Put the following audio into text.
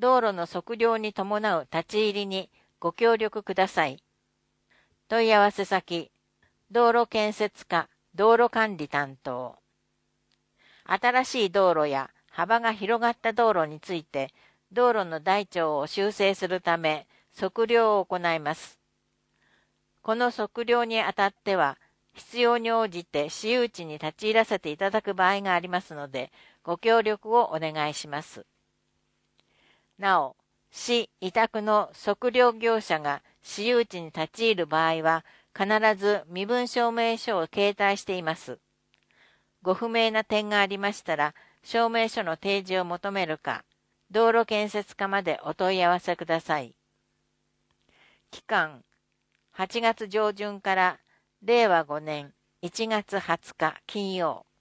道路の測量に伴う立ち入りにご協力ください。問い合わせ先、道路建設課道路管理担当。新しい道路や幅が広がった道路について、道路の台帳を修正するため、測量を行います。この測量にあたっては、必要に応じて私有地に立ち入らせていただく場合がありますので、ご協力をお願いします。なお、市委託の測量業者が私有地に立ち入る場合は、必ず身分証明書を携帯しています。ご不明な点がありましたら、証明書の提示を求めるか、道路建設課までお問い合わせください。期間、8月上旬から令和5年1月20日金曜。